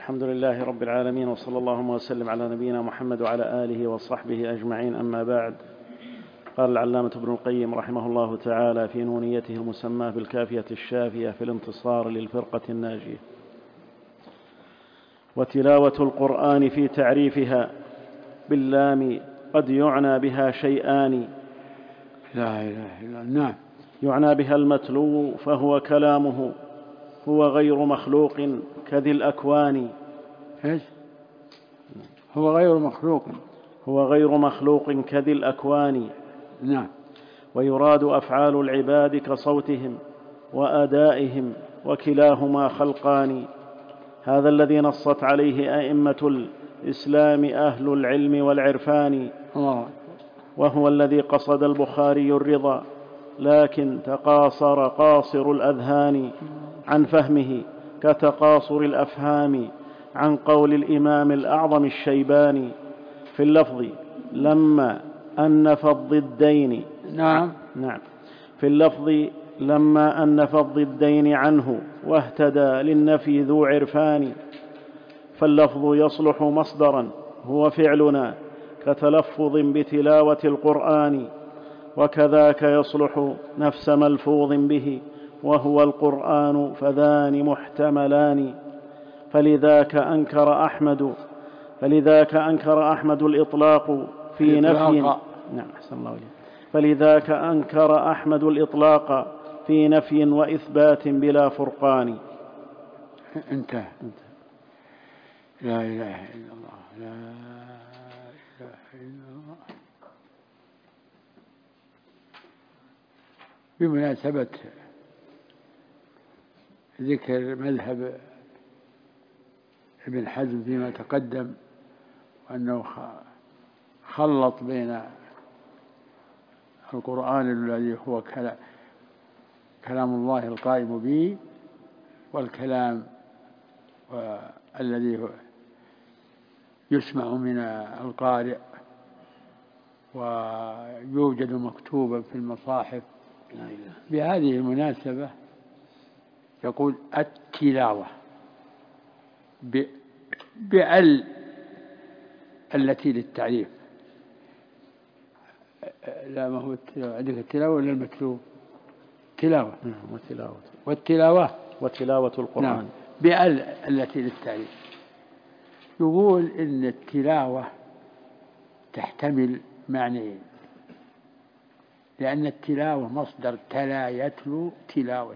الحمد لله رب العالمين، وصلى اللهم وسلم على نبينا محمد وعلى آله وصحبه أجمعين، أما بعد. قال العلامة ابن القيم رحمه الله تعالى في نونيته المسماة بالكافية الشافية في الانتصار للفرقة الناجية: وتلاوة القرآن في تعريفها باللام قد يعنى بها شيئان. لا إله إلا الله. نعم. يعنى بها المتلو فهو كلامه، هو غير مخلوق كذي الأكوان. هو غير مخلوق. هو غير مخلوق كذي الأكوان. نعم. ويراد أفعال العباد كصوتهم وأدائهم، وكلاهما خلقان. هذا الذي نصت عليه أئمة الإسلام أهل العلم والعرفان. وهو الذي قصد البخاري الرضا، لكن تقاصر قاصر الأذهان عن فهمه كتقاصر الأفهام عن قول الإمام الأعظم الشيباني في اللفظ لما أنف الضدين. نعم. في اللفظ لما أنف الضدين عنه واهتدى للنفي ذو عرفان. فاللفظ يصلح مصدرا هو فعلنا كتلفظ بتلاوة القرآن، وكذاك يصلح نفس ملفوظ به وهو القرآن، فذان محتملان. فلذاك أنكر أحمد الإطلاق في نفي. نعم، أحسن الله إليك. فلذاك أنكر أحمد الإطلاق في نفي وإثبات بلا فرقان. انتهى. لا إله إلا الله. لا إله إلا الله. بمناسبة ذكر مذهب ابن حزم فيما تقدم، وأنه خلط بين القرآن الذي هو كلام الله القائم به والكلام الذي يسمع من القارئ ويوجد مكتوبا في المصاحف. بهذه المناسبة يقول التلاوة بأل التي للتعريف. لا، ما هو التلاوة عندك التلاوة ولا المتلو؟ تلاوة. وتلاوة القرآن. نعم. بأل التي للتعريف. يقول إن التلاوة تحتمل معنيين، لأن التلاوة مصدر تلا يتلو تلاوة.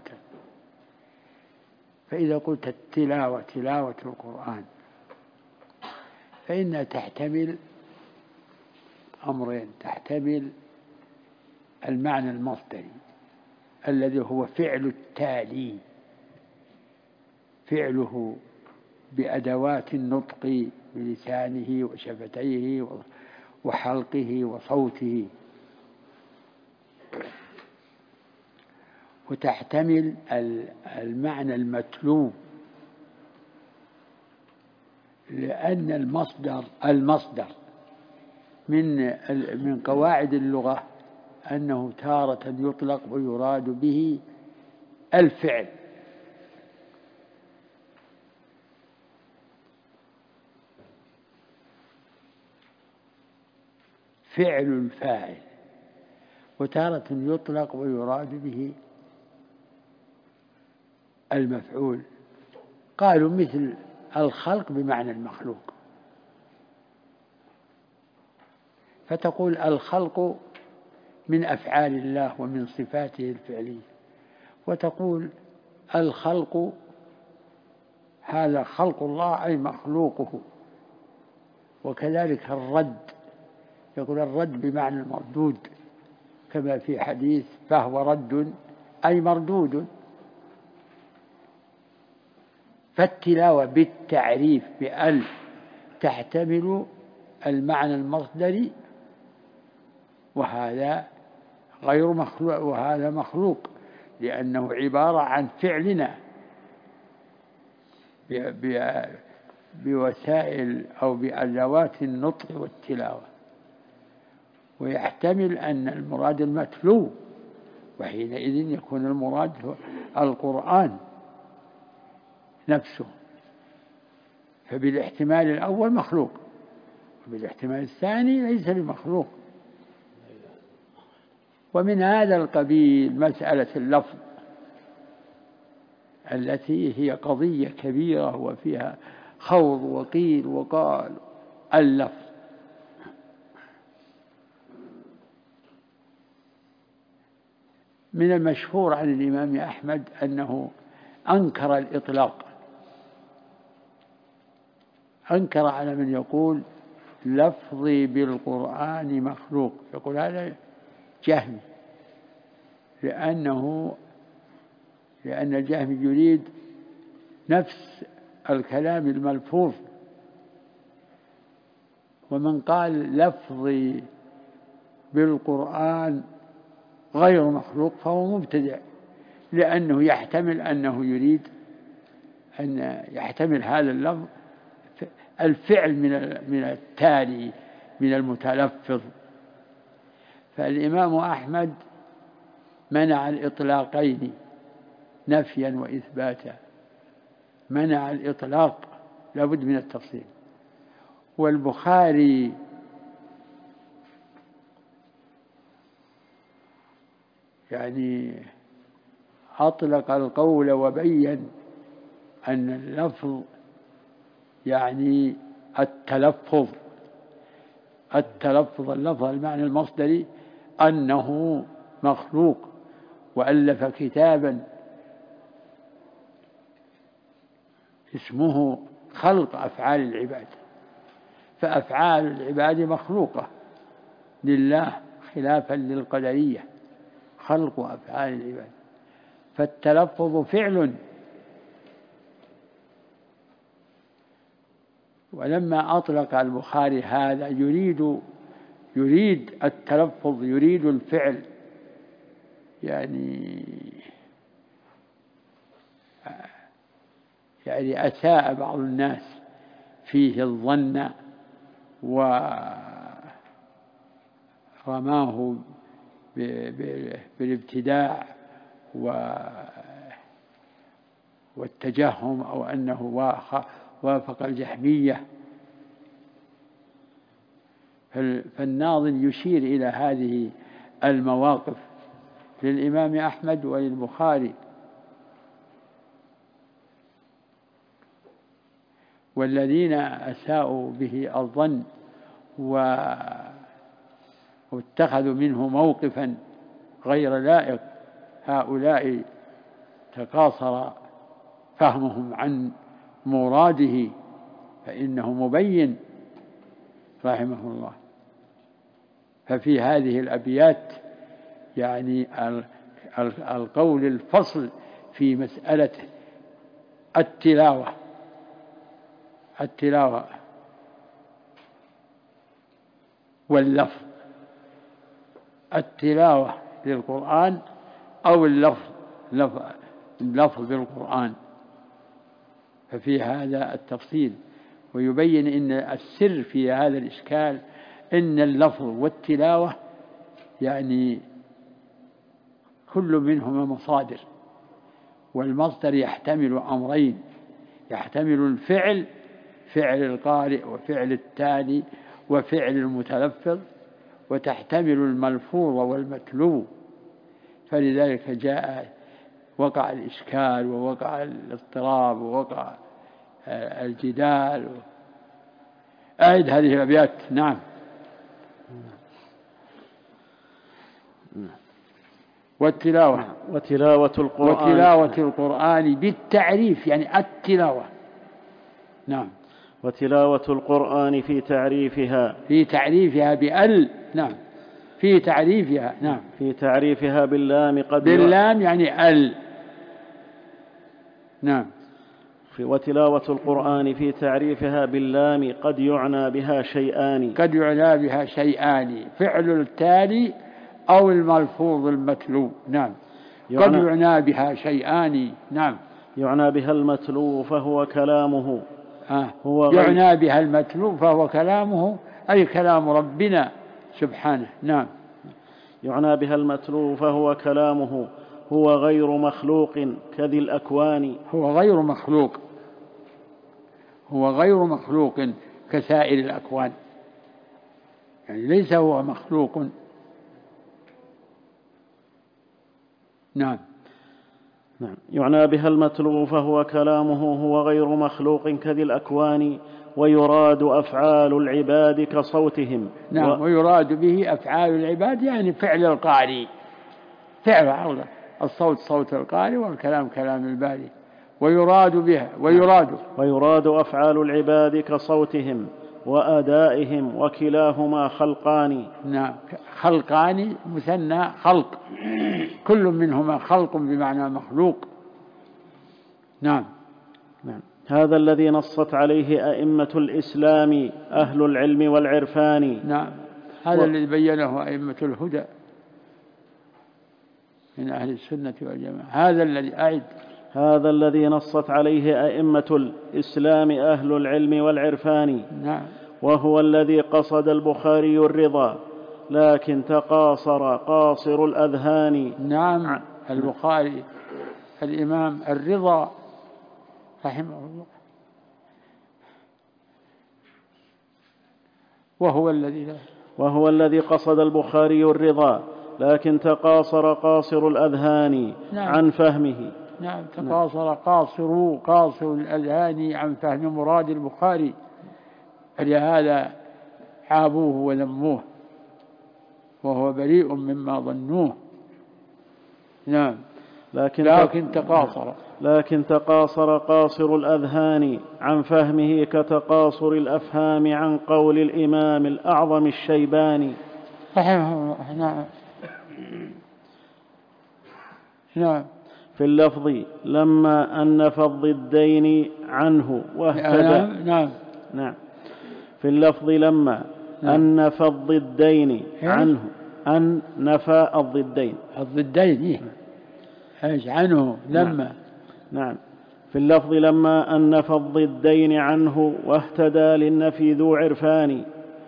فإذا قلت التلاوة تلاوة القرآن فإنها تحتمل أمرين: تحتمل المعنى المصدري الذي هو فعل التالي، فعله بأدوات النطق بلسانه وشفتيه وحلقه وصوته، وتحتمل المعنى المتلو، لأن المصدر من قواعد اللغة أنه تارة يطلق ويراد به الفعل، فعل الفاعل، وتارة يطلق ويراد به المفعول. قالوا مثل الخلق بمعنى المخلوق، فتقول الخلق من أفعال الله ومن صفاته الفعلية، وتقول الخلق هذا خلق الله أي مخلوقه. وكذلك الرد، يقول الرد بمعنى المردود، كما في حديث فهو رد أي مردود. فالتلاوة بالتعريف بأل تحتمل المعنى المصدري، وهذا غير مخلوق وهذا مخلوق، لأنه عبارة عن فعلنا بوسائل أو بأدوات النطق والتلاوة. ويحتمل أن المراد المتلو، وحينئذ يكون المراد القرآن نفسه. فبالاحتمال الأول مخلوق، وبالاحتمال الثاني ليس بمخلوق. ومن هذا القبيل مسألة اللفظ التي هي قضية كبيرة وفيها خوض وقيل وقال. اللفظ من المشهور عن الإمام أحمد أنه أنكر الإطلاق، أنكر على من يقول لفظي بالقرآن مخلوق، يقول هذا جهمي، لأن الجهمي يريد نفس الكلام الملفوظ، ومن قال لفظي بالقرآن غير مخلوق فهو مبتدع، لأنه يحتمل أنه يريد أن يحتمل هذا اللفظ الفعل من التالي من المتلفظ. فالإمام أحمد منع الإطلاقين نفيا وإثباتا، منع الإطلاق، لابد من التفصيل. والبخاري يعني أطلق القول وبين أن اللفظ يعني التلفظ، اللفظ المعنى المصدري أنه مخلوق، وألف كتابا اسمه خلق أفعال العباد، فأفعال العباد مخلوقة لله خلافا للقدرية، خلق أفعال العباد، فالتلفظ فعل. ولما أطلق البخاري هذا يريد التلفظ، يريد الفعل، يعني أساء بعض الناس فيه الظن ورماه بالابتداع والتجهم، أو أنه وافق الجهمية. فالناظم يشير إلى هذه المواقف للإمام أحمد وللبخاري، والذين أساءوا به الظن واتخذوا منه موقفا غير لائق، هؤلاء تقاصر فهمهم عن مراده، فإنه مبين رحمه الله. ففي هذه الأبيات يعني القول الفصل في مسألة التلاوة واللفظ، التلاوة للقرآن أو اللفظ بالقرآن، ففي هذا التفصيل. ويبين أن السر في هذا الإشكال أن اللفظ والتلاوة يعني كل منهما مصادر، والمصدر يحتمل أمرين، يحتمل الفعل، فعل القارئ وفعل التالي وفعل المتلفظ، وتحتمل الملفوظ والمتلو. فلذلك وقع الإشكال ووقع الاضطراب ووقع الجدال. أعد هذه الأبيات. نعم. وتلاوة القرآن بالتعريف، يعني التلاوة. نعم. وتلاوة القرآن في تعريفها بأل. نعم. في تعريفها. نعم. في تعريفها باللام باللام يعني أل. نعم. وتلاوة القرآن في تعريفها باللام قد يعنى بها شيئان، فعل التالي أو الملفوظ المتلو. نعم. قد يعنى بها شيئان. نعم. يعنى بها المتلو فهو كلامه. يعنى بها المتلو فهو كلامه، أي كلام ربنا سبحانه. نعم. يعنى بها المتلو فهو كلامه، هو غير مخلوق كذي الأكوان. هو غير مخلوق، هو غير مخلوق كسائر الأكوان، يعني ليس هو مخلوق. نعم. نعم. يعنى بها المتلو فهو كلامه هو غير مخلوق كذي الأكوان، ويراد أفعال العباد كصوتهم. نعم. ويراد به أفعال العباد يعني فعل القارئ، فعل الصوت صوت القارئ والكلام كلام الباري. ويراد بها ويراد أفعال العباد كصوتهم وأدائهم، وكلاهما خلقان. نعم. خلقان مثنى خلق، كل منهما خلق بمعنى مخلوق. نعم. نعم. هذا الذي نصت عليه أئمة الإسلام أهل العلم والعرفان. نعم. هذا الذي بينه أئمة الهدى من أهل السنة والجماعة. هذا الذي نصت عليه أئمة الإسلام أهل العلم والعرفان. نعم. وهو الذي قصد البخاري الرضا لكن تقاصر قاصر الأذهان. نعم. البخاري الإمام الرضا رحمه الله، وهو الذي قصد البخاري الرضا لكن تقاصر قاصر الأذهان. نعم. عن فهمه. نعم. تقاصر قاصر الأذهان عن فهم مراد البخاري، فلهذا عابوه وذموه وهو بريء مما ظنوه. نعم. لكن تقاصر قاصر الأذهان عن فهمه كتقاصر الأفهام عن قول الإمام الأعظم الشيباني رحمه الله. نعم. نعم. في اللفظ لما أنف الضدين عنه واهتدى. نعم. في اللفظ لما أنف الضدين عنه، أنف الضدين عنه لما. نعم. في اللفظ لما أنف الضدين عنه واهتدى للنفي ذو عرفان.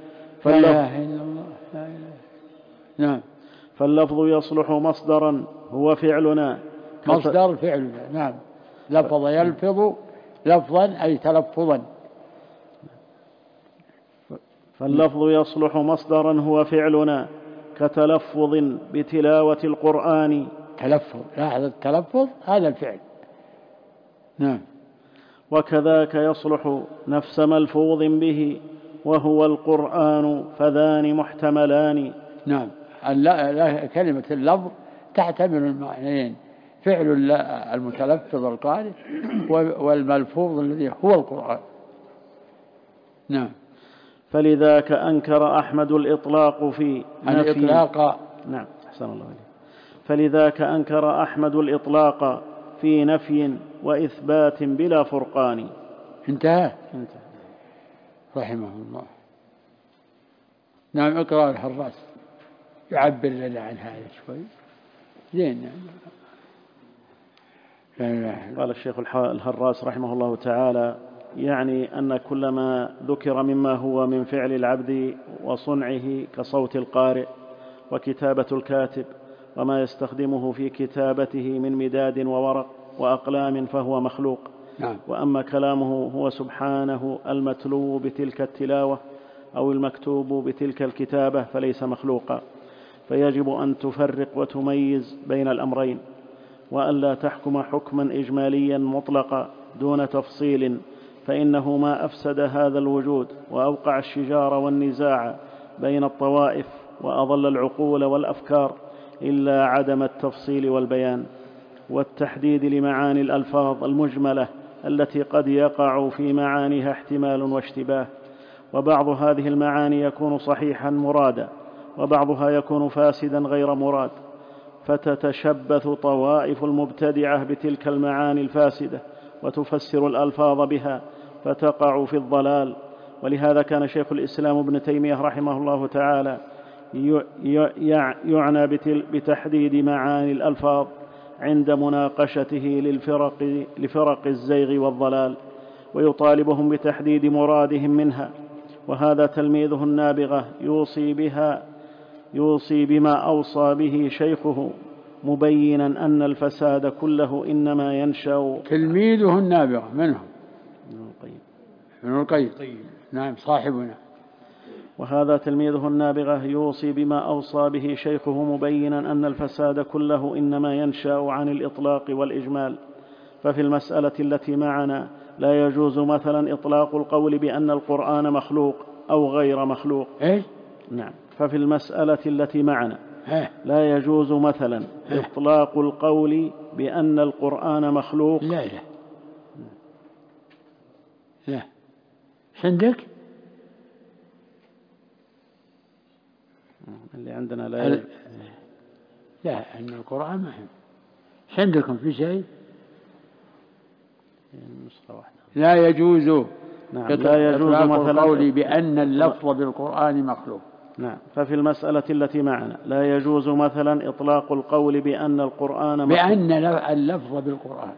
نعم. فاللفظ يصلح مصدرا هو فعلنا. مصدر فعلنا. نعم. لفظ يلفظ لفظا أي تلفظا. فاللفظ يصلح مصدرا هو فعلنا كتلفظ بتلاوة القرآن. لاحظ التلفظ هذا الفعل. نعم. وكذاك يصلح نفس ملفوظ به وهو القرآن، فذان محتملان. نعم. كلمة اللفظ تحتمل المعنيين، فعل المتلفظ القارئ والملفوظ الذي هو القرآن. نعم. فلذاك أنكر أحمد الإطلاق في نفي. نعم. أحسن الله عليك. فلذاك أنكر أحمد الإطلاق في نفي وإثبات بلا فرقان. انتهى رحمه الله. نعم. اقرأ الحراس يعبر لنا عن هذا شوي زين. قال الشيخ الحراس رحمه الله تعالى: يعني أن كل ما ذكر مما هو من فعل العبد وصنعه كصوت القارئ وكتابة الكاتب وما يستخدمه في كتابته من مداد وورق وأقلام فهو مخلوق. نعم. وأما كلامه هو سبحانه المتلو بتلك التلاوة أو المكتوب بتلك الكتابة فليس مخلوقا. فيجب أن تفرق وتميز بين الأمرين، وألا تحكم حكما إجماليا مطلقا دون تفصيل، فإنه ما أفسد هذا الوجود وأوقع الشجار والنزاع بين الطوائف وأضل العقول والأفكار إلا عدم التفصيل والبيان والتحديد لمعاني الألفاظ المجملة التي قد يقع في معانيها احتمال واشتباه. وبعض هذه المعاني يكون صحيحا مرادا، وبعضها يكون فاسدا غير مراد، فتتشبث طوائف المبتدعة بتلك المعاني الفاسدة وتفسر الألفاظ بها فتقع في الضلال. ولهذا كان شيخ الإسلام ابن تيمية رحمه الله تعالى يعنى بتحديد معاني الألفاظ عند مناقشته لفرق الزيغ والضلال، ويطالبهم بتحديد مرادهم منها. وهذا تلميذه النابغة يوصي بما أوصى به شيخه، مبينا أن الفساد كله إنما ينشأ. تلميذه النابغة منهم؟ ابن القيم. نعم صاحبنا. وهذا تلميذه النابغة يوصي بما أوصى به شيخه مبينا أن الفساد كله إنما ينشأ عن الإطلاق والإجمال. ففي المسألة التي معنا لا يجوز مثلا إطلاق القول بأن القرآن مخلوق أو غير مخلوق. نعم. ففي المسألة التي معنا لا يجوز مثلا إطلاق القول بأن القرآن مخلوق. لا عندك اللي عندنا لا أن القرآن ما هو عندكم في شيء. لا يجوز. نعم. لا يجوز مثلا القول بأن اللفظ بالقرآن مخلوق. نعم. ففي المسألة التي معنا لا يجوز مثلا إطلاق القول بأن القرآن مخلوق. بأن اللفظ بالقرآن،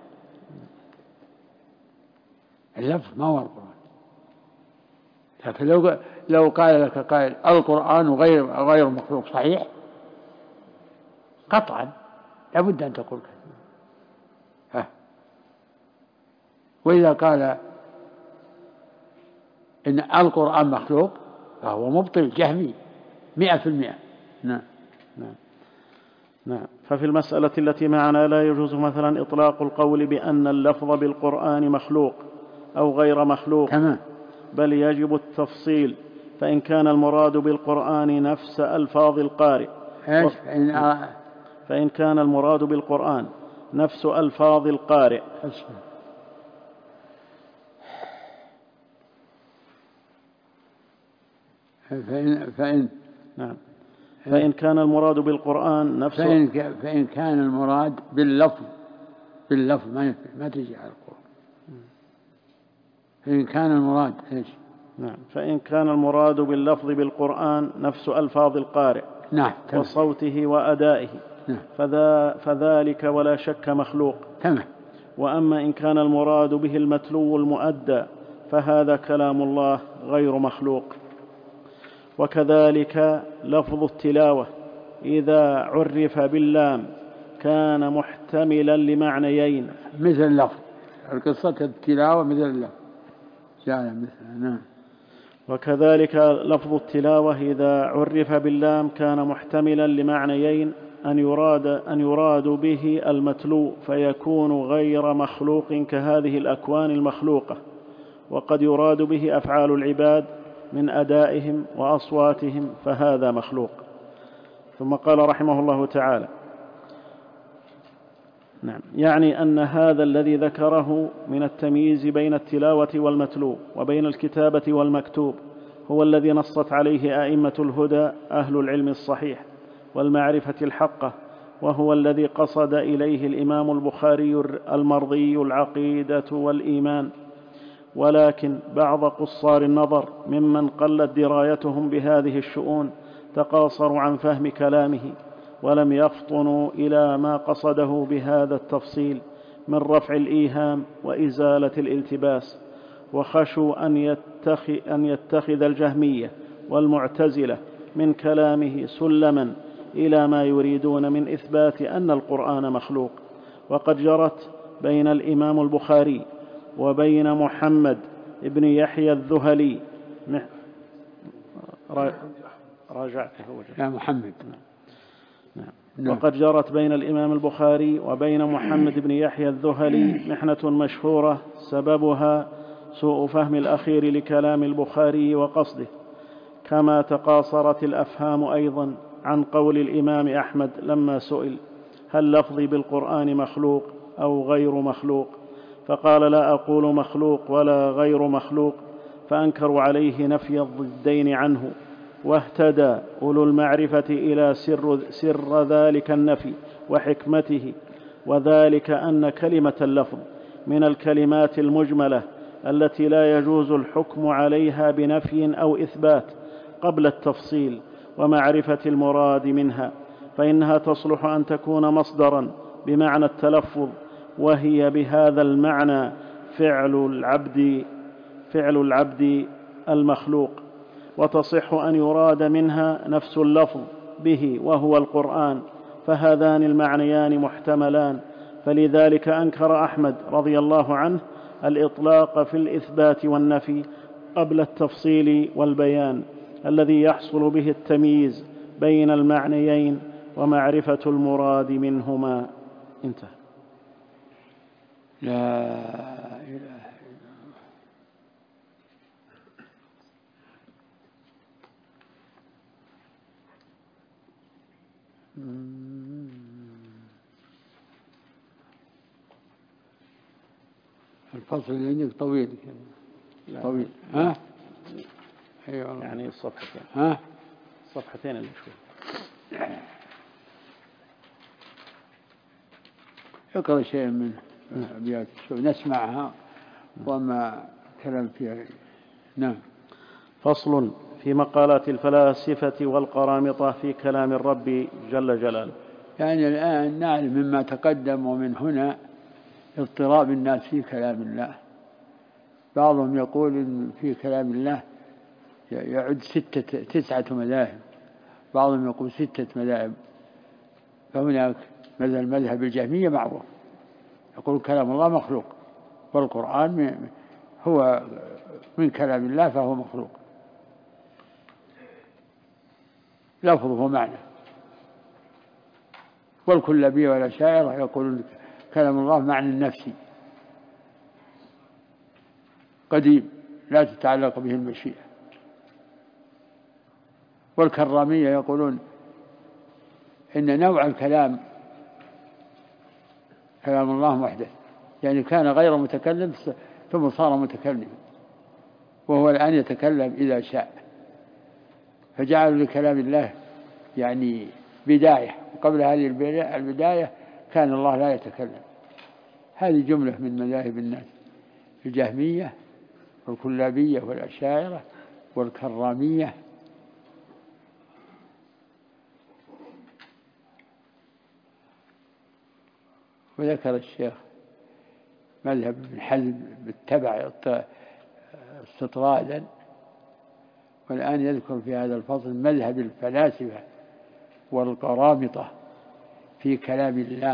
اللفظ ما هو القرآن. لكن لو قال لك قائل القرآن غير مخلوق صحيح قطعا لابد أن تقول كذا. وإذا قال إن القرآن مخلوق فهو مبطل جهمي 100%. نعم. ففي المسألة التي معنا لا يجوز مثلا إطلاق القول بأن اللفظ بالقرآن مخلوق أو غير مخلوق تمام. بل يجب التفصيل، فإن كان المراد بالقرآن نفس ألفاظ القارئ فإن كان المراد بالقرآن نفس ألفاظ القارئ فإن كان المراد بالقرآن نفس فإن كان المراد باللفظ ما تجي على القرآن. فإن كان المراد فإن كان المراد باللفظ بالقرآن نفس ألفاظ القارئ وصوته وأدائه فذلك ولا شك مخلوق. وأما إن كان المراد به المتلو المؤدى فهذا كلام الله غير مخلوق. وكذلك لفظ التلاوة إذا عرف باللام كان محتملا لمعنيين مثل اللفظ القصة التلاوة مثل اللفظ. وكذلك لفظ التلاوة إذا عرف باللام كان محتملا لمعنيين أن يراد به المتلو فيكون غير مخلوق كهذه الأكوان المخلوقة، وقد يراد به أفعال العباد من أدائهم وأصواتهم فهذا مخلوق. ثم قال رحمه الله تعالى: يعني أن هذا الذي ذكره من التمييز بين التلاوة والمتلو وبين الكتابة والمكتوب هو الذي نصت عليه أئمة الهدى أهل العلم الصحيح والمعرفة الحقة، وهو الذي قصد إليه الإمام البخاري المرضي العقيدة والإيمان. ولكن بعض قصار النظر ممن قلت درايتهم بهذه الشؤون تقاصروا عن فهم كلامه ولم يفطنوا إلى ما قصده بهذا التفصيل من رفع الإيهام وإزالة الالتباس، وخشوا أن يتخذ الجهمية والمعتزلة من كلامه سلما إلى ما يريدون من إثبات أن القرآن مخلوق. وقد جرت بين الإمام البخاري وبين محمد ابن يحيى الذهلي وقد جرت بين الإمام البخاري وبين محمد بن يحيى الذهلي محنة مشهورة سببها سوء فهم الأخير لكلام البخاري وقصده، كما تقاصرت الأفهام أيضا عن قول الإمام أحمد لما سئل: هل لفظي بالقرآن مخلوق أو غير مخلوق؟ فقال: لا أقول مخلوق ولا غير مخلوق، فأنكروا عليه نفي الضدين عنه، واهتدى أولو المعرفة إلى سر ذلك النفي وحكمته، وذلك أن كلمة اللفظ من الكلمات المجملة التي لا يجوز الحكم عليها بنفي أو إثبات قبل التفصيل ومعرفة المراد منها، فإنها تصلح أن تكون مصدرا بمعنى التلفظ، وهي بهذا المعنى فعل العبد المخلوق، وتصح أن يراد منها نفس اللفظ به وهو القرآن، فهذان المعنيان محتملان. فلذلك أنكر أحمد رضي الله عنه الإطلاق في الإثبات والنفي قبل التفصيل والبيان الذي يحصل به التمييز بين المعنيين ومعرفة المراد منهما. انتهى. لا إله إلا الله. الفصل اللي عندك طويل كده. طويل. ها؟ أيوة. يعني الصفحتين. ها؟ الصفحتين اللي شوي. اقرأ شيء من أبيات نسمعها وما كلام فيها. نعم. فصل في مقالات الفلاسفة والقرامطة في كلام الرب جل جلاله. يعني الآن نعلم مما تقدم ومن هنا اضطراب الناس في كلام الله. بعضهم يقول إن في كلام الله يعد 9 مذاهب، بعضهم يقول 6 مذاهب. فهناك مثل المذهب الجهمية معروف، يقول كلام الله مخلوق، والقرآن هو من كلام الله فهو مخلوق لفظه ومعنى. والكلابية والأشاعرة يقولون كلام الله معنى نفسي قديم لا تتعلق به المشيئة. والكرامية يقولون إن نوع الكلام كلام الله محدث، يعني كان غير متكلم ثم صار متكلم، وهو الآن يتكلم إذا شاء، فجعلوا لكلام الله يعني بداية، وقبل هذه البداية كان الله لا يتكلم. هذه جملة من مذاهب الناس: الجهمية والكلابية والأشاعرة والكرامية. وذكر الشيخ مذهب ابن حزم بالتبع استطرادا، والآن يذكر في هذا الفصل مذهب الفلاسفة والقرامطة في كلام الله،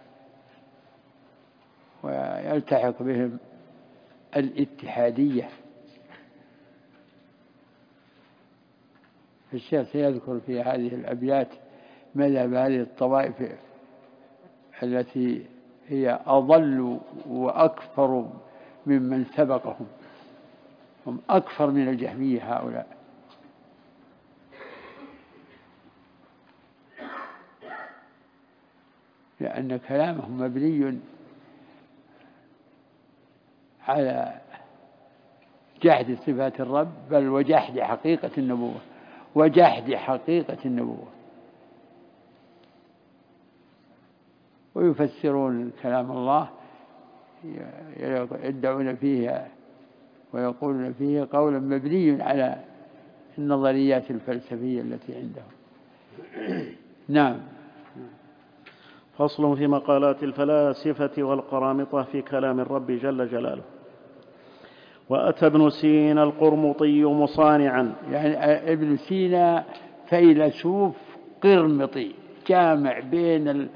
ويلتحق بهم الاتحادية. الشيخ سيذكر في هذه الأبيات مذهب هذه الطوائف التي هي أضل وأكثر ممن سبقهم، هم أكثر من الجهمية هؤلاء. لأن كلامهم مبني على جحد صفات الرب، بل وجحد حقيقة النبوة، وجحد حقيقة النبوة. ويفسرون كلام الله، يدعون فيه ويقولون فيه قولا مبني على النظريات الفلسفية التي عندهم. نعم. فصل في مقالات الفلاسفة والقرامطة في كلام الرب جل جلاله. وأتى ابن سينا القرمطي مصانعا، يعني ابن سينا فيلسوف قرمطي جامع بين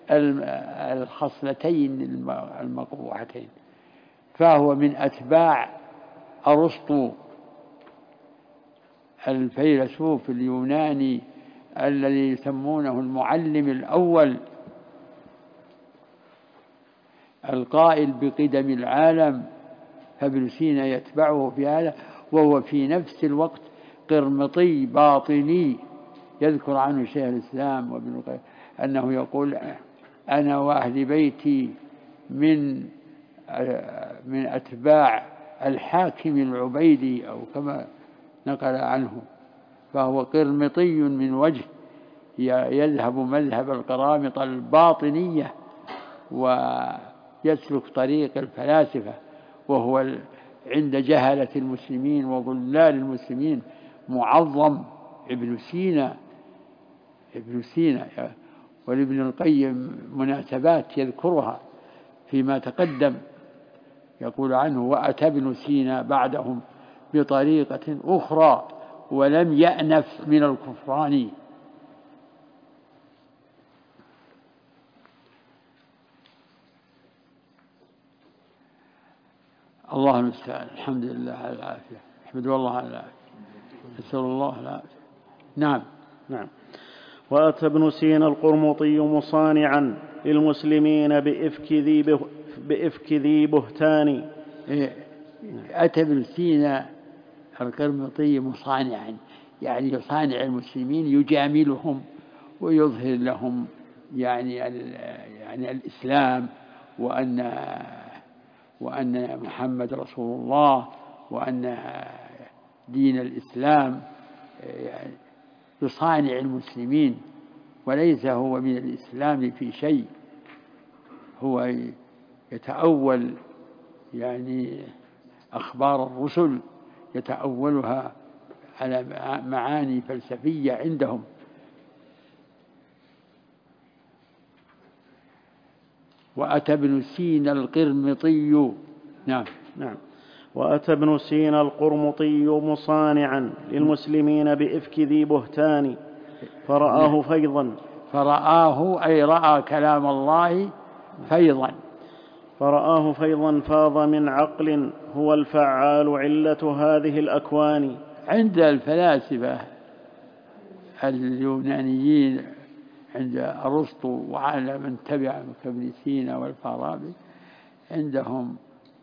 الخصلتين المقبوحتين، فهو من أتباع أرسطو الفيلسوف اليوناني الذي يسمونه المعلم الأول، القائل بقدم العالم، فابن سينا يتبعه في هذا، وهو في نفس الوقت قرمطي باطني. يذكر عنه شيخ الإسلام وابن القيم أنه يقول: أنا وأهل بيتي من أتباع الحاكم العبيدي، أو كما نقل عنه. فهو قرمطي من وجه، يذهب مذهب القرامطة الباطنية ويسلك طريق الفلاسفة، وهو عند جهلة المسلمين وضلال المسلمين معظم ابن سينا. ولابن القيم مناسبات يذكرها فيما تقدم، يقول عنه: وأتى ابن سينا بعدهم بطريقة أخرى ولم يأنف من الكفران. الله المستعان. الحمد لله على العافية، أحمد الله على العافية، نسأل الله العافية. نعم. نعم. وأتى ابن سينا القرمطي مصانعا للمسلمين بإفك ذي بهتان. أتى ابن سينا القرمطي مصانعا، يعني يصانع المسلمين، يجاملهم ويظهر لهم يعني الإسلام، وأن محمد رسول الله، وأن دين الإسلام، يعني يصانع المسلمين، وليس هو من الإسلام في شيء. هو يتأول يعني أخبار الرسل، يتأولها على معاني فلسفية عندهم. وأتى ابن سينا القرمطي. نعم. نعم. وأتى ابن سينا القرمطي مصانعا للمسلمين بإفك ذي بهتان فرآه فيضا. فرآه أي رأى كلام الله فيضا. فرآه فيضا فاض من عقل هو الفعال علة هذه الأكوان. عند الفلاسفة اليونانيين، عند أرسطو وعلى من تبع كابن سينا والفارابي، عندهم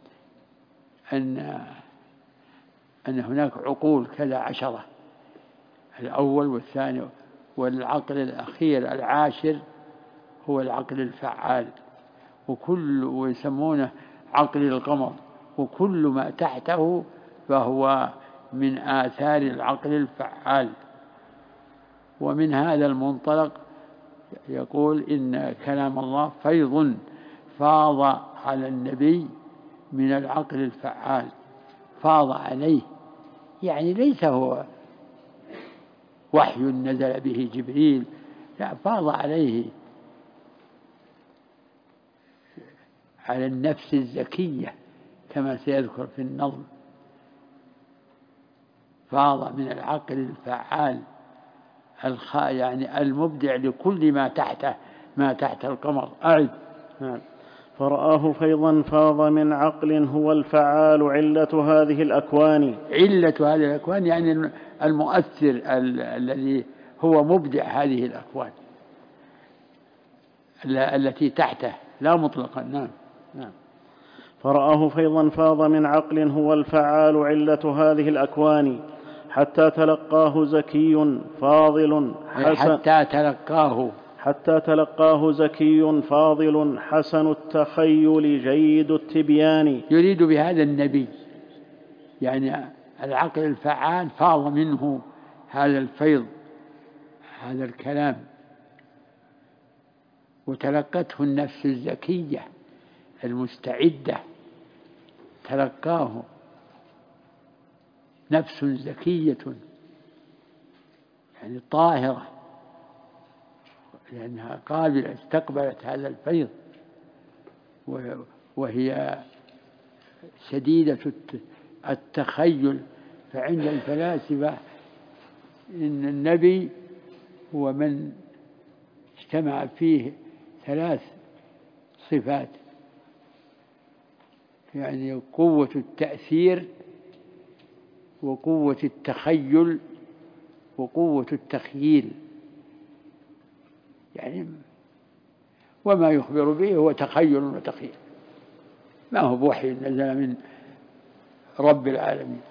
أن هناك عقول كذا 10، الأول والثاني، والعقل الأخير العاشر هو العقل الفعال، ويسمونه عقل القمر، وكل ما تحته فهو من آثار العقل الفعال. ومن هذا المنطلق يقول إن كلام الله فيض فاض على النبي من العقل الفعال، فاض عليه، يعني ليس هو وحي نزل به جبريل، لا، فاض عليه، على النفس الزكية كما سيذكر في النظم. فاض من العقل الفعال يعني المبدع لكل ما تحت القمر. أعد. فرآه فيضا فاض من عقل هو الفعال علة هذه الأكوان. علة هذه الأكوان يعني المؤثر الذي هو مبدع هذه الأكوان التي تحته، لا مطلقا. نعم. فرآه فيضا فاض من عقل هو الفعال علة هذه الأكوان حتى تلقاه زكي فاضل حتى تلقاه زكي فاضل حسن التخيل جيد التبيان. يريد بهذا النبي، يعني العقل الفعال فاض منه هذا الفيض، هذا الكلام، وتلقته النفس الزكية المستعدة، تلقاه نفس زكية يعني طاهرة، لأنها قابلة، استقبلت هذا الفيض، وهي شديدة التخيل. فعند الفلاسفة إن النبي هو من اجتمع فيه 3 صفات، يعني قوة التأثير، وقوة التخيل، وقوة التخييل. يعني وما يخبر به هو تخيل وتخيل، ما هو بوحي نزل من رب العالمين.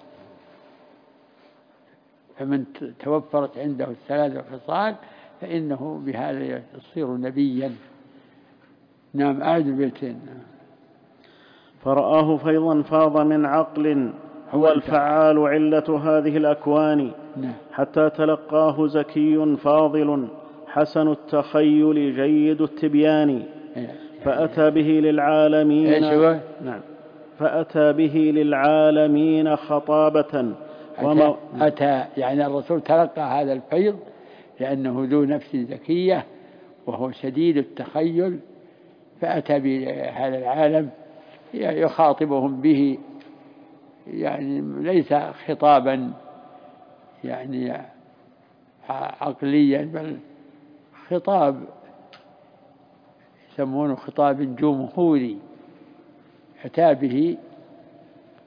فمن توفرت عنده 3 خصال فإنه بهذا يصير نبيا. نعم. أعد البيتين. فرآه فيضا فاض من عقل هو الفعال علة هذه الأكوان حتى تلقاه زكي فاضل حسن التخيل جيد التبيان فأتى به للعالمين. نعم. فأتى به للعالمين خطابة. أتى يعني الرسول تلقى هذا الفيض لأنه ذو نفس زكية وهو شديد التخيل، فأتى بهذا العالم يخاطبهم به، يعني ليس خطابا يعني عقليا، بل خطاب يسمونه خطاب جمهوري، أتى به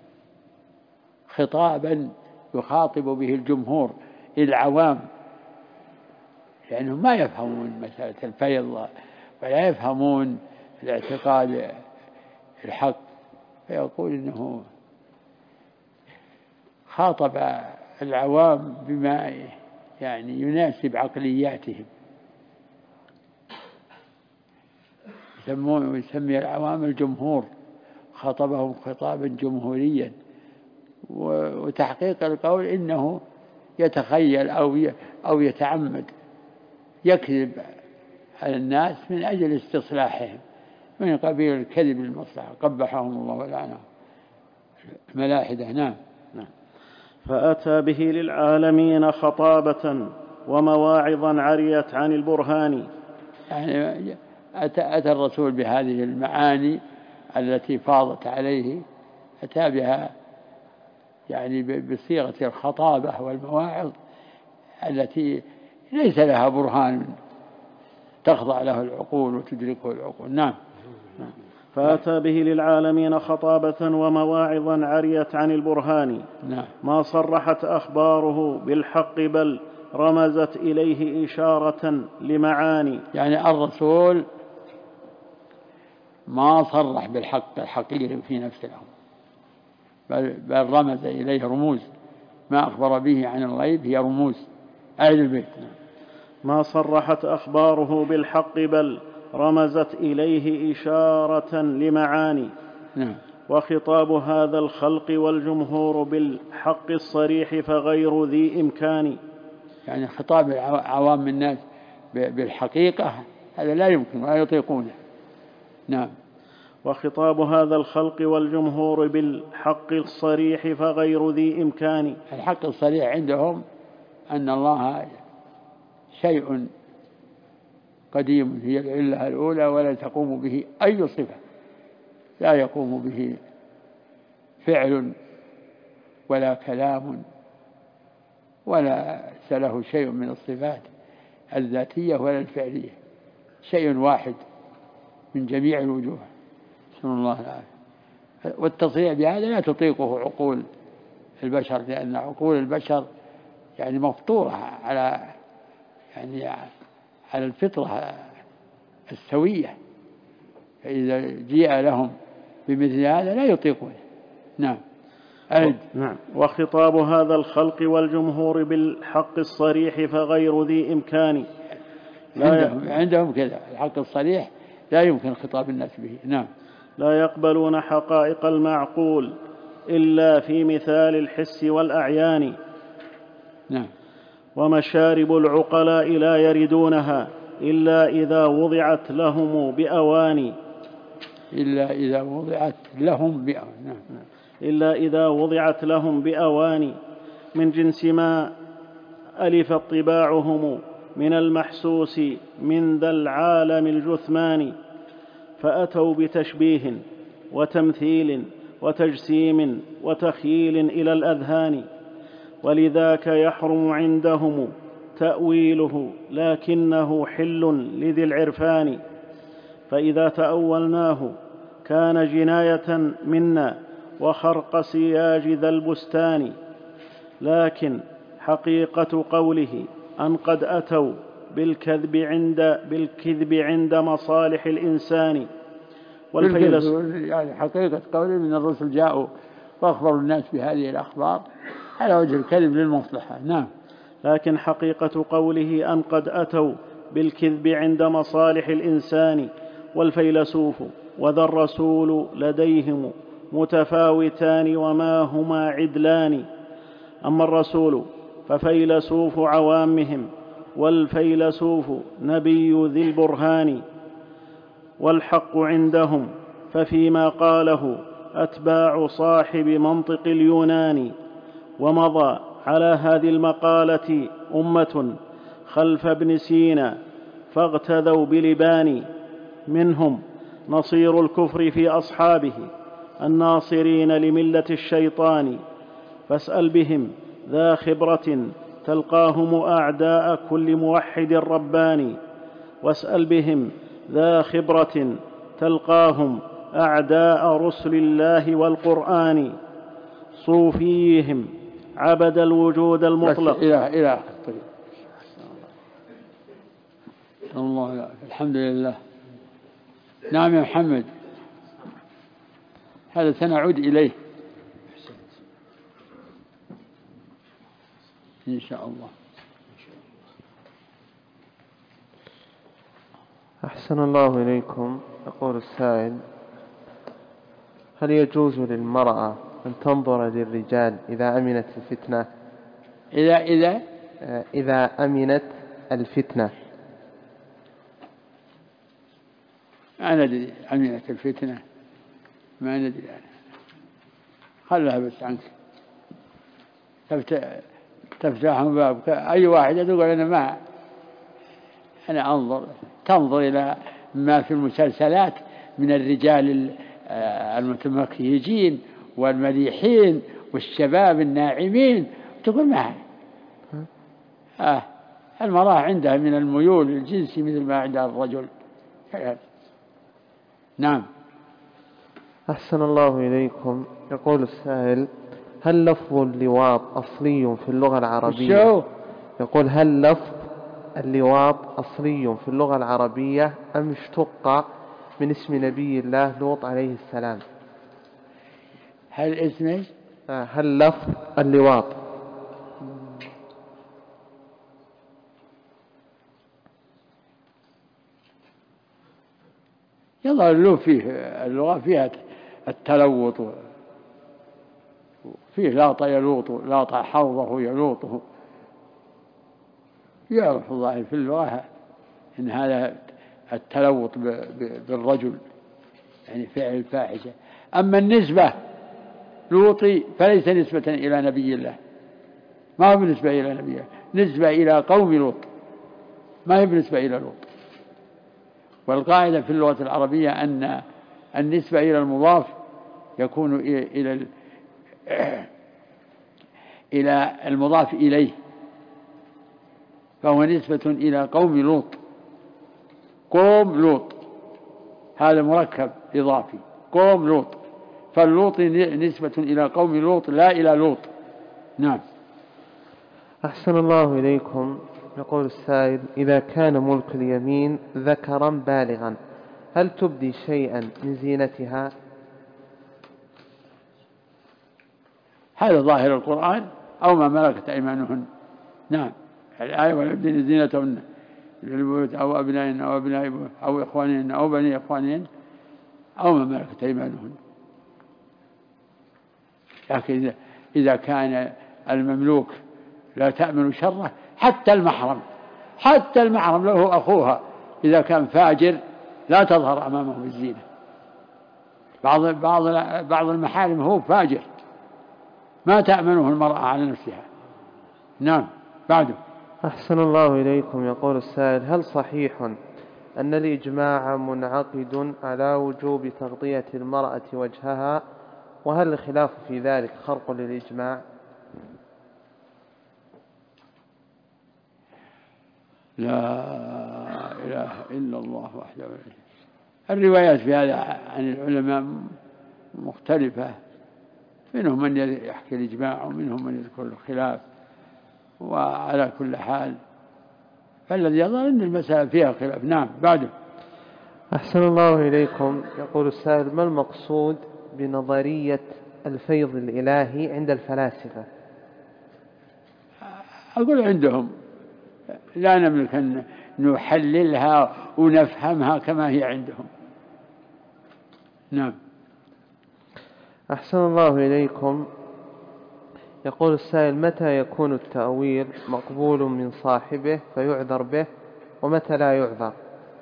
خطابا يخاطب به الجمهور العوام، لأنهم ما يفهمون مسألة الفيض ولا يفهمون الاعتقاد الحق، فيقول إنه خاطب العوام بما يعني يناسب عقلياتهم، يسمي العوام الجمهور، خاطبهم خطابا جمهوريا. وتحقيق القول إنه يتخيل أو يتعمد يكذب على الناس من أجل استصلاحهم، من قبيل الكذب للمصلحة، قبحهم الله ولعنهم الملاحدة. نعم. فأتى به للعالمين خطابة ومواعظا عريت عن البرهان. يعني أتى الرسول بهذه المعاني التي فاضت عليه، أتى بها يعني بصيغة الخطابة والمواعظ التي ليس لها برهان تخضع له العقول وتدركه العقول. نعم. فأتى به للعالمين خطابة ومواعظا عريت عن البرهان. نعم. ما صرحت أخباره بالحق بل رمزت إليه إشارة لمعاني. يعني الرسول ما صرح بالحق الحقيقي في نفس الأمر، بل رمز إليه رموز، ما أخبر به عن الغيب هي رموز أهل البيت. ما صرحت أخباره بالحق بل رمزت إليه إشارة لمعاني. نعم. وخطاب هذا الخلق والجمهور بالحق الصريح فغير ذي إمكان. يعني خطاب عوام الناس بالحقيقة هذا لا يمكن ولا يطيقونه. نعم. وخطاب هذا الخلق والجمهور بالحق الصريح فغير ذي إمكان. الحق الصريح عندهم أن الله شيء قديم، هي العلة الأولى، ولا تقوم به أي صفة، لا يقوم به فعل ولا كلام ولا له شيء من الصفات الذاتية ولا الفعلية، شيء واحد من جميع الوجوه، نسأل الله العافية. والتصريح بهذا لا تطيقه عقول البشر، لأن عقول البشر يعني مفطورة على الفطرة السوية، فإذا جيء لهم بمثل هذا لا يطيقون. نعم. نعم. وخطاب هذا الخلق والجمهور بالحق الصريح فغير ذي إمكان. عندهم كذا الحق الصريح لا يمكن خطاب الناس به. نعم. لا يقبلون حقائق المعقول إلا في مثال الحس والأعيان. نعم. ومشارب العقلاء لا يردونها إلا إذا وضعت لهم بأواني. إلا إذا وضعت لهم بأواني. نعم. إلا إذا وضعت لهم بأواني من جنس ما ألفت طباعهم من المحسوس من ذا العالم الجثمان. فأتوا بتشبيه وتمثيل وتجسيم وتخييل إلى الأذهان، ولذاك يحرم عندهم تأويله لكنه حل لذي العرفان. فإذا تأولناه كان جناية منا وخرق سياج ذا البستان. لكن حقيقة قوله أن قد أتوا بالكذب عند مصالح الإنسان. يعني حقيقة قوله من الرسل جاءوا وأخبروا الناس بهذه الأخبار على وجه الكذب للمصلحة. نعم. لكن حقيقة قوله أن قد أتوا بالكذب عند مصالح الإنسان والفيلسوف وذا الرسول لديهم متفاوتان وما هما عدلان. أما الرسول ففيلسوف عوامهم، والفيلسوف نبي ذي البرهان. والحق عندهم ففيما قاله أتباع صاحب منطق اليونان. ومضى على هذه المقالة أمة خلف ابن سينا فاغتذوا بلبان. منهم نصير الكفر في أصحابه الناصرين لملة الشيطان. فاسأل بهم ذا خبرة تلقاهم أعداء كل موحد رباني. واسأل بهم ذا خبرة تلقاهم أعداء رسل الله والقرآن. صوفيهم عبد الوجود المطلق. إلى طيب. الله الحمد لله. نعم يا محمد، هذا سنعود إليه إن شاء الله. أحسن الله إليكم. يقول السائل: هل يجوز للمرأة أن تنظر للرجال إذا أمنت الفتنة؟ إذا أمنت الفتنة. ما ندري أمنت الفتنة، ما ندري يعني. خلها بس عنك، تفتحهم بابك. أي واحد يقول أنا تنظر إلى ما في المسلسلات من الرجال المتمكيجين والمليحين والشباب الناعمين، تقول ما المرأة عندها من الميول الجنسي مثل ما عندها الرجل. نعم. أحسن الله إليكم. يقول السائل: هل لفظ اللواط أصلي في اللغة العربية؟ يقول: هل لفظ اللواط أصلي في اللغة العربية أم اشتق من اسم نبي الله لوط عليه السلام؟ هل لفظ اللواط يظهر له فيه اللغة فيها التلوط، فيه لاط يلوط، لاط حوضه يلوطه، يعرف الظاهر في اللغة إن هذا التلوط بالرجل يعني فعل الفاحشة. أما النسبة لوطي فليس نسبة إلى نبي الله، ما هو بالنسبة إلى نبي الله، نسبة إلى قوم لوط، ما هي بالنسبة إلى لوط. والقاعدة في اللغة العربية أن النسبة إلى المضاف يكون إلى المضاف إليه، فهو نسبة إلى قوم لوط. قوم لوط هذا مركب إضافي، قوم لوط، فاللوط نسبة إلى قوم لوط لا إلى لوط. نعم. أحسن الله إليكم. يقول السائل: إذا كان ملك اليمين ذكرا بالغا هل تبدي شيئا من زينتها؟ هذا ظاهر القرآن أو ما ملكت أيمانهن. نعم، الآية: ولا يبدين زينتهن للبيوت أو أبنائهن أو أبناء أو إخوانهن أو بني إخوانهن أو ما ملكت أيمانهن. لكن إذا كان المملوك لا تأمن شره، حتى المحرم له أخوها إذا كان فاجر لا تظهر أمامه الزينة. بعض المحارم هو فاجر ما تأمنه المرأة على نفسها. نعم. بعده. أحسن الله إليكم. يقول السائل: هل صحيح أن الإجماع منعقد على وجوب تغطية المرأة وجهها، وهل الخلاف في ذلك خرق للإجماع؟ لا إله إلا الله وحده. الروايات في هذا عن العلماء مختلفة، منهم من يحكي الإجماع ومنهم من يذكر الخلاف، وعلى كل حال فالذي يظهر أن المسألة فيها خلاف. نعم. بعده. أحسن الله إليكم. يقول السائل: ما المقصود بنظرية الفيض الإلهي عند الفلاسفة؟ أقول عندهم لا نملك أن نحللها ونفهمها كما هي عندهم. نعم. أحسن الله إليكم. يقول السائل: متى يكون التأويل مقبول من صاحبه فيعذر به، ومتى لا يعذر؟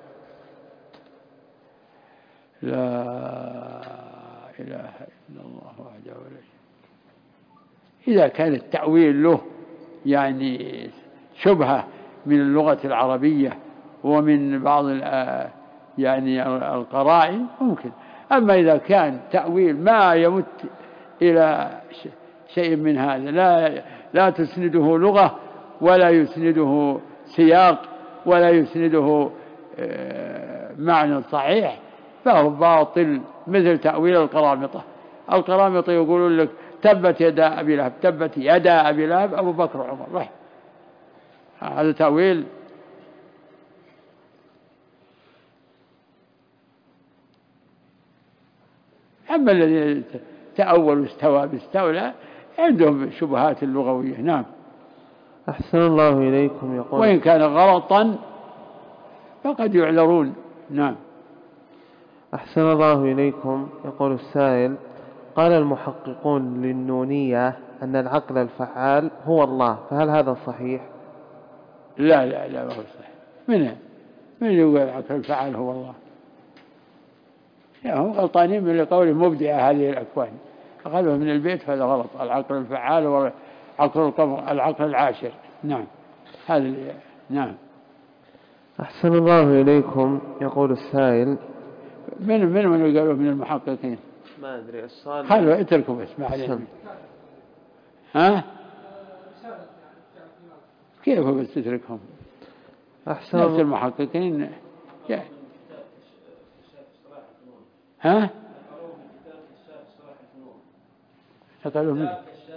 لا إله إلا الله وحده لا شريك له. إذا كان التأويل له يعني شبهة من اللغة العربية ومن بعض يعني القرائن ممكن. أما إذا كان تأويل ما يمت إلى شيء من هذا، لا تسنده لغة ولا يسنده سياق ولا يسنده معنى صحيح، فهو باطل، مثل تأويل القرامطة. القرامطة يقولون لك تبت يدا أبي لهب، تبت يدا أبي لهب أبو بكر وعمر، رح هذا تأويل. أما الذين تأولوا استوى باستولى عندهم شبهات اللغوية. نعم. أحسن الله إليكم. يقول وإن كان غلطا فقد يعذرون. نعم. أحسن الله إليكم. يقول السائل: قال المحققون للنونية أن العقل الفعال هو الله، فهل هذا صحيح؟ لا لا لا، ما هو صحيح. من يقول العقل الفعال هو الله؟ هم غلطانين من قوله مبدع هذه الأكوان، أخذوه من البيت، فهذا غلط. العقل الفعال هو عقل القمر، العقل العاشر. نعم. هذا نعم. أحسن الله إليكم. يقول السائل: من قالوا من المحققين؟ ما أدري السؤال. خلوا اتركوا بس ما عليهم. ها؟ كيف بس تتركهم؟ أحسن نفس المحققين. ها؟ نقلوه منه.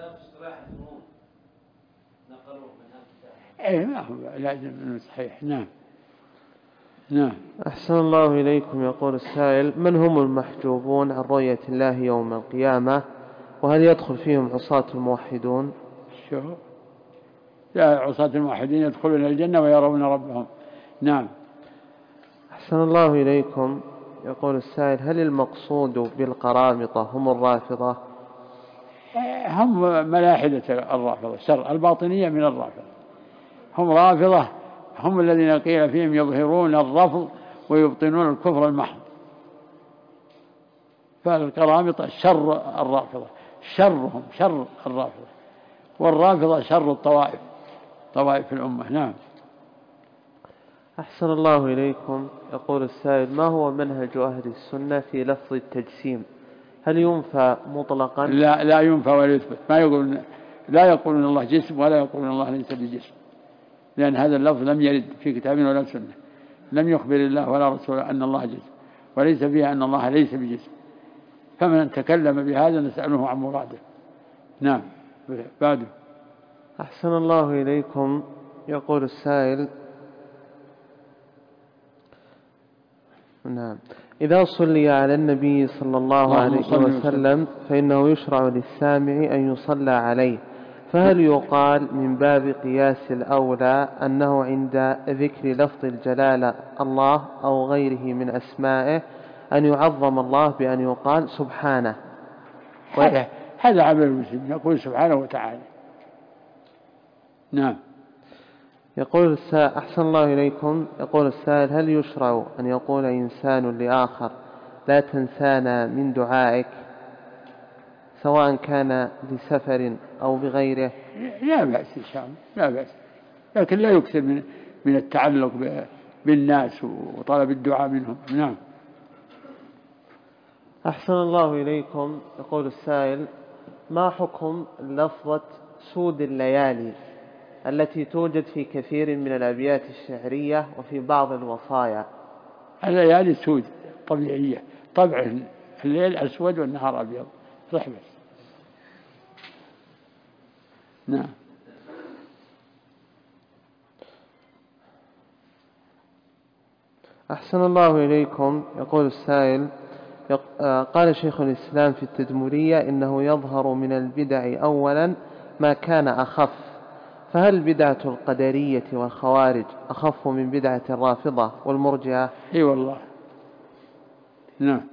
ايه ما هو لازم انه صحيح. نعم. نعم. أحسن الله إليكم. يقول السائل: من هم المحجوبون عن رؤية الله يوم القيامة، وهل يدخل فيهم عصاة الموحدون؟ شو؟ لا، عصاة الموحدين يدخلون الجنة ويرون ربهم. نعم. أحسن الله إليكم. يقول السائل: هل المقصود بالقرامطة هم الرافضة؟ هم ملاحدة الرافضة، شر الباطنية من الرافضة. هم رافضة، هم الذين قيل فيهم يظهرون الرفض ويبطنون الكفر المحض. فالقرامطة شر الرافضة، شرهم شر الرافضة، والرافضة شر الطوائف، طوائف الأمة. نعم. أحسن الله إليكم. يقول السائل: ما هو منهج أهل السنة في لفظ التجسيم؟ هل ينفى مطلقا؟ لا ينفى ولا يثبت. لا يقولون الله جسم ولا يقولون الله ليس بجسم، لأن هذا اللفظ لم يرد في كتاب ولا سنة. لم يخبر الله ولا رسوله أن الله جسم، وليس فيها أن الله ليس بجسم. فمن تكلم بهذا نسأله عن مراده. نعم. بعده. أحسن الله إليكم. يقول السائل: نعم، إذا صلي على النبي صلى الله عليه وسلم فإنه يشرع للسامع أن يصلى عليه، فهل يقال من باب قياس الأولى أنه عند ذكر لفظ الجلالة الله أو غيره من أسمائه أن يعظم الله بأن يقال سبحانه؟ هذا عمل المسلم، يقول سبحانه وتعالى. نعم. يقول أحسن الله إليكم. يقول السائل: هل يشرع أن يقول إنسان لآخر لا تنسانا من دعائك، سواء كان لسفر أو بغيره؟ لا بأس إن شاء الله، لا بأس، لكن لا يكثر من التعلق بالناس وطلب الدعاء منهم. نعم. أحسن الله إليكم. يقول السائل: ما حكم لفظة سود الليالي التي توجد في كثير من الأبيات الشعرية وفي بعض الوصايا؟ الليالي سود طبيعية، طبع الليل أسود والنهار أبيض، صح بس. نعم. أحسن الله إليكم. يقول السائل: قال شيخ الإسلام في التدمرية إنه يظهر من البدع أولا ما كان أخف، فهل بدعة القدرية والخوارج أخف من بدعة الرافضة والمرجئة؟ إي والله. نعم.